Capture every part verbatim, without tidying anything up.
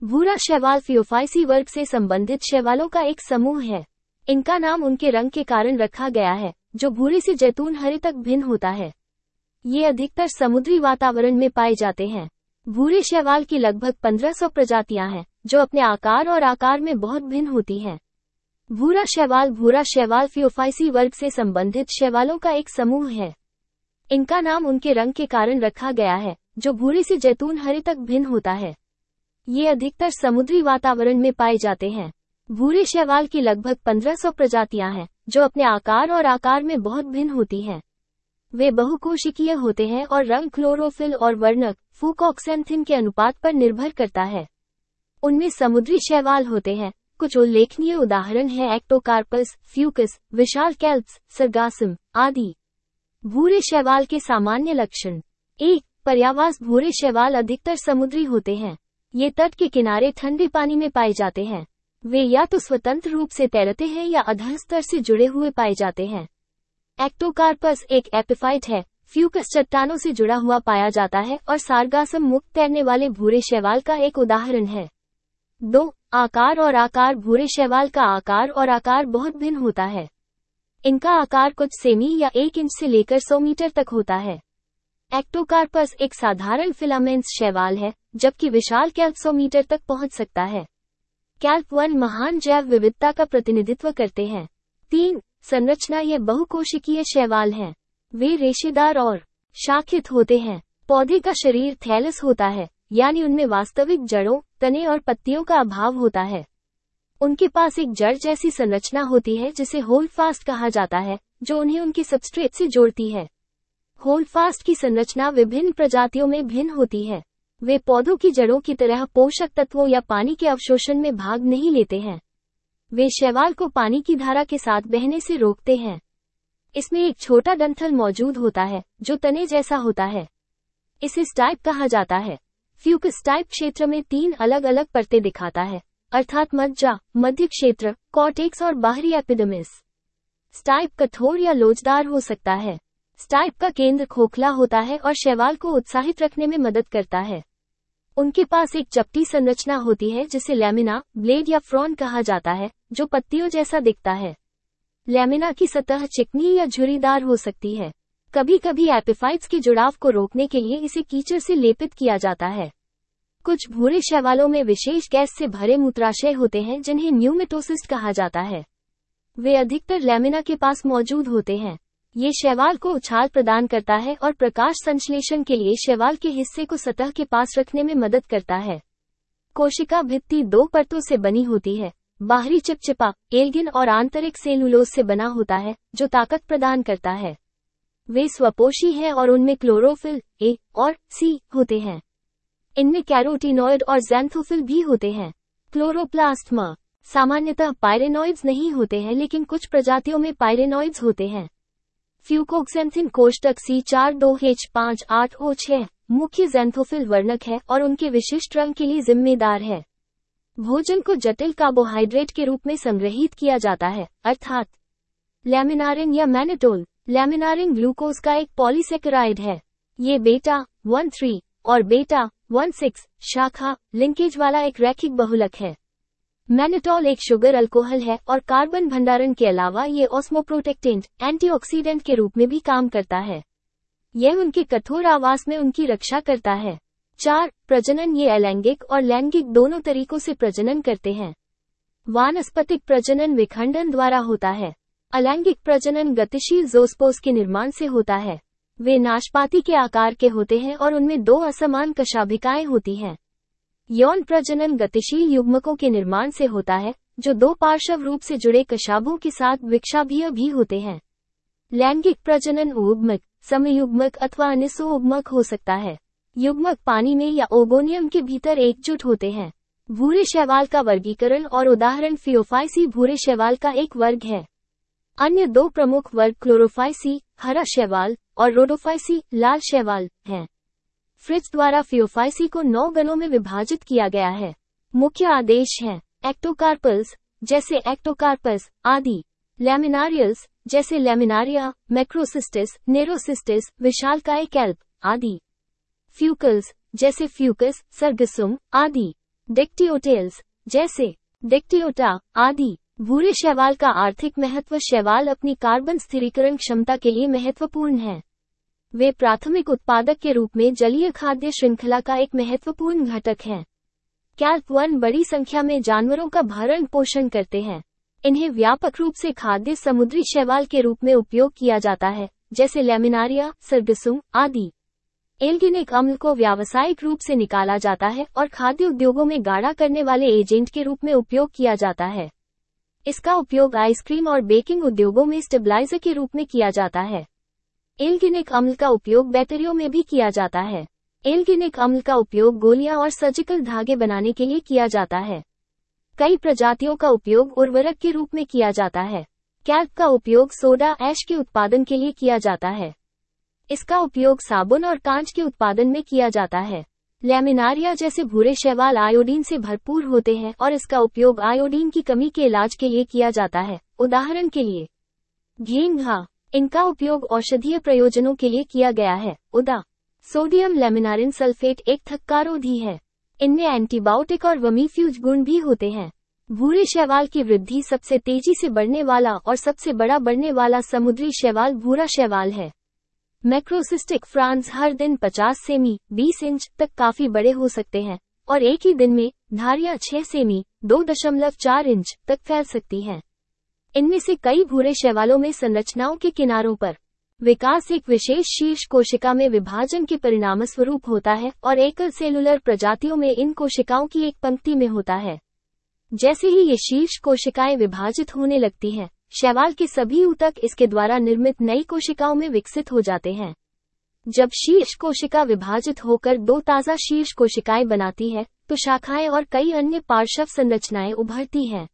भूरा शैवाल फियोफाइसी वर्ग से संबंधित शैवालों का एक समूह है। इनका नाम उनके रंग के कारण रखा गया है, जो भूरे से जैतून हरे तक भिन्न होता है। ये अधिकतर समुद्री वातावरण में पाए जाते हैं। भूरे शैवाल की लगभग पंद्रह सौ प्रजातियां हैं, जो अपने आकार और आकार में बहुत भिन्न होती हैं। भूरा शैवाल भूरा शैवाल फियोफाइसी वर्ग से संबंधित शैवालों का एक समूह है। इनका नाम उनके रंग के कारण रखा गया है, जो भूरे से जैतून हरे तक भिन्न होता है। ये अधिकतर समुद्री वातावरण में पाए जाते हैं। भूरे शैवाल की लगभग पंद्रह सौ प्रजातियां हैं, जो अपने आकार और आकार में बहुत भिन्न होती हैं। वे बहुकोशिकीय होते हैं और रंग क्लोरोफिल और वर्णक फूकॉक्सैंथिन के अनुपात पर निर्भर करता है। उनमें समुद्री शैवाल होते हैं। कुछ उल्लेखनीय उदाहरण हैं एक्टोकार्पस, फ्यूकस, विशाल कैल्प्स, सरगासम आदि। भूरे शैवाल के सामान्य लक्षण। एक, पर्यावास भूरे शैवाल अधिकतर समुद्री होते हैं। ये तट के किनारे ठंडे पानी में पाए जाते हैं। वे या तो स्वतंत्र रूप से तैरते हैं या अधः स्तर से जुड़े हुए पाए जाते हैं। एक्टोकार्पस एक एपिफाइट है। फ्यूकस चट्टानों से जुड़ा हुआ पाया जाता है और सारगासम मुक्त तैरने वाले भूरे शैवाल का एक उदाहरण है। दो, आकार और आकार भूरे शैवाल का आकार और आकार बहुत भिन्न होता है। इनका आकार कुछ सेमी या एक इंच से लेकर सौ मीटर तक होता है। एक्टोकार्पस एक साधारण फिलामेंट्स शैवाल है, जबकि विशाल कैल्प सौ मीटर तक पहुंच सकता है। कैल्प वन महान जैव विविधता का प्रतिनिधित्व करते हैं। तीन, संरचना ये बहुकोशिकीय शैवाल हैं। वे रेशेदार और शाखित होते हैं। पौधे का शरीर थैलस होता है, यानी उनमें वास्तविक जड़ों, तने और पत्तियों का अभाव होता है। उनके पास एक जड़ जैसी संरचना होती है जिसे होल्डफास्ट कहा जाता है, जो उन्हें उनके सबस्ट्रेट से जोड़ती है। होल्डफास्ट की संरचना विभिन्न प्रजातियों में भिन्न होती है। वे पौधों की जड़ों की तरह पोषक तत्वों या पानी के अवशोषण में भाग नहीं लेते हैं। वे शैवाल को पानी की धारा के साथ बहने से रोकते हैं। इसमें एक छोटा डंठल मौजूद होता है, जो तने जैसा होता है। इसे स्टाइप कहा जाता है। फ्यूकस टाइप क्षेत्र में तीन अलग अलग परतें दिखाता है, अर्थात मज्जा, मध्य क्षेत्र, कॉर्टेक्स और बाहरी एपिडर्मिस। स्टाइप कठोर या लोचदार हो सकता है। स्टाइप का केंद्र खोखला होता है और शैवाल को उत्साहित रखने में मदद करता है। उनके पास एक चपटी संरचना होती है जिसे लैमिना, ब्लेड या फ्रॉन कहा जाता है, जो पत्तियों जैसा दिखता है। लैमिना की सतह चिकनी या झुर्रीदार हो सकती है। कभी कभी एपिफाइट्स के जुड़ाव को रोकने के लिए इसे कीचड़ से लेपित किया जाता है। कुछ भूरे शैवालों में विशेष गैस से भरे मूत्राशय होते हैं जिन्हें न्यूमेटोसिस्ट कहा जाता है। वे अधिकतर लैमिना के पास मौजूद होते हैं। ये शैवाल को उछाल प्रदान करता है और प्रकाश संश्लेषण के लिए शैवाल के हिस्से को सतह के पास रखने में मदद करता है। कोशिका भित्ति दो परतों से बनी होती है। बाहरी चिपचिपा, एल्गिन और आंतरिक सेलुलोज से बना होता है, जो ताकत प्रदान करता है। वे स्वपोषी हैं और उनमें क्लोरोफिल ए और सी होते हैं। इनमें कैरोटीनॉइड और ज़ैंथोफिल भी होते हैं। क्लोरोप्लास्टमा सामान्यतः पायरेनॉइड्स नहीं होते हैं, लेकिन कुछ प्रजातियों में पायरेनॉइड्स होते हैं। फ्यूकोक्सैंथिन कोष्टक सी चार दो एच पाँच आठ ओ छह मुख्य ज़ैंथोफिल वर्णक है और उनके विशिष्ट रंग के लिए जिम्मेदार है। भोजन को जटिल कार्बोहाइड्रेट के रूप में संग्रहीत किया जाता है, अर्थात लैमिनारिन या मैनेटोल। लैमिनारिन ग्लूकोज का एक पॉलीसेकेराइड है। ये बेटा वन थ्री और बेटा वन सिक्स शाखा लिंकेज वाला एक रैखिक बहुलक है। मैनेटोल एक शुगर अल्कोहल है और कार्बन भंडारण के अलावा ये ऑस्मोप्रोटेक्टेंट, एंटीऑक्सीडेंट के रूप में भी काम करता है। यह उनके कठोर आवास में उनकी रक्षा करता है। चार, प्रजनन ये अलैंगिक और लैंगिक दोनों तरीकों से प्रजनन करते हैं। वानस्पतिक प्रजनन विखंडन द्वारा होता है। अलैंगिक प्रजनन गतिशील ज़ोस्पोर्स के निर्माण से होता है। वे नाशपाती के आकार के होते हैं और उनमें दो असमान कशाभिकाएं होती हैं। यौन प्रजनन गतिशील युग्मकों के निर्माण से होता है, जो दो पार्श्व रूप से जुड़े कशाभों के साथ विक्षाभीय भी होते हैं। लैंगिक प्रजनन उग्मक, समयुग्मक अथवा अनिसोउग्मक हो सकता है। युग्मक पानी में या ओगोनियम के भीतर एकजुट होते हैं। भूरे शैवाल का वर्गीकरण और उदाहरण फियोफाइसी भूरे शैवाल का एक वर्ग है। अन्य दो प्रमुख वर्ग क्लोरोफाइसी, हरा शैवाल, और रोडोफाइसी, लाल शैवाल, हैं। फ्रिट्ज द्वारा फियोफाइसी को नौ गणों में विभाजित किया गया है। मुख्य आदेश हैं एक्टोकार्पल्स, जैसे एक्टोकार्पस आदि, लैमिनारियल्स, जैसे लैमिनारिया, मैक्रोसिस्टिस, नेरोसिस्टिस, विशालकाय कैल्प आदि, फ्यूकल्स, जैसे फ्यूकस, सरगसुम आदि। डिक्टियोटेल्स जैसे डिक्टियोटा आदि। भूरे शैवाल का आर्थिक महत्व। शैवाल अपनी कार्बन स्थिरीकरण क्षमता के लिए महत्वपूर्ण है। वे प्राथमिक उत्पादक के रूप में जलीय खाद्य श्रृंखला का एक महत्वपूर्ण घटक हैं। कैल्प वन बड़ी संख्या में जानवरों का भरण पोषण करते हैं। इन्हें व्यापक रूप से खाद्य समुद्री शैवाल के रूप में उपयोग किया जाता है, जैसे लैमिनारिया, सरगसुम आदि। एल्गिनिक अम्ल को व्यावसायिक रूप से निकाला जाता है और खाद्य उद्योगों में गाढ़ा करने वाले एजेंट के रूप में उपयोग किया जाता है। इसका उपयोग आइसक्रीम और बेकिंग उद्योगों में स्टेबलाइजर के रूप में किया जाता है। एल्गिनिक अम्ल का उपयोग बैटरियों में भी किया जाता है। एल्गिनिक अम्ल का उपयोग गोलियां और सर्जिकल धागे बनाने के लिए किया जाता है। कई प्रजातियों का उपयोग उर्वरक के रूप में किया जाता है। कैल्प का उपयोग सोडा ऐश के उत्पादन के लिए किया जाता है। इसका उपयोग साबुन और कांच के उत्पादन में किया जाता है। लैमिनारिया जैसे भूरे शैवाल आयोडीन से भरपूर होते हैं और इसका उपयोग आयोडीन की कमी के इलाज के लिए किया जाता है। उदाहरण के लिए घींघा, इनका उपयोग औषधीय प्रयोजनों के लिए किया गया है। उदा सोडियम लैमिनारिन सल्फेट एक थक्कारोधी है। इनमें एंटीबायोटिक और वमीफ्यूज गुण भी होते हैं। भूरे शैवाल की वृद्धि सबसे तेजी से बढ़ने वाला और सबसे बड़ा बढ़ने वाला समुद्री शैवाल भूरा शैवाल है। मैक्रोसिस्टिक फ्रांस हर दिन पचास सेमी बीस इंच तक काफी बड़े हो सकते हैं और एक ही दिन में धारियां छह सेमी दो दशमलव चार इंच तक फैल सकती हैं। इनमें से कई भूरे शैवालों में संरचनाओं के किनारों पर विकास एक विशेष शीर्ष कोशिका में विभाजन के परिणामस्वरूप होता है और एकल सेलुलर प्रजातियों में इन कोशिकाओं की एक पंक्ति में होता है। जैसे ही ये शीर्ष कोशिकाएं विभाजित होने लगती हैं, शैवाल के सभी ऊतक इसके द्वारा निर्मित नई कोशिकाओं में विकसित हो जाते हैं। जब शीर्ष कोशिका विभाजित होकर दो ताजा शीर्ष कोशिकाएं बनाती है, तो शाखाएं और कई अन्य पार्श्व संरचनाएं उभरती हैं।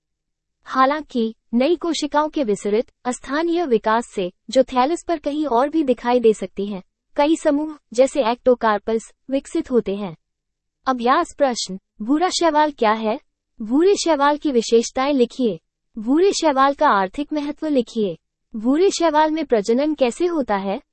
हालांकि नई कोशिकाओं के विसरित अस्थानीय विकास से, जो थैलस पर कहीं और भी दिखाई दे सकती हैं, कई समूह जैसे एक्टोकार्पस विकसित होते हैं। अभ्यास प्रश्न, भूरा शैवाल क्या है? भूरे शैवाल की विशेषताएं लिखिए। भूरे शैवाल का आर्थिक महत्व लिखिए। भूरे शैवाल में प्रजनन कैसे होता है?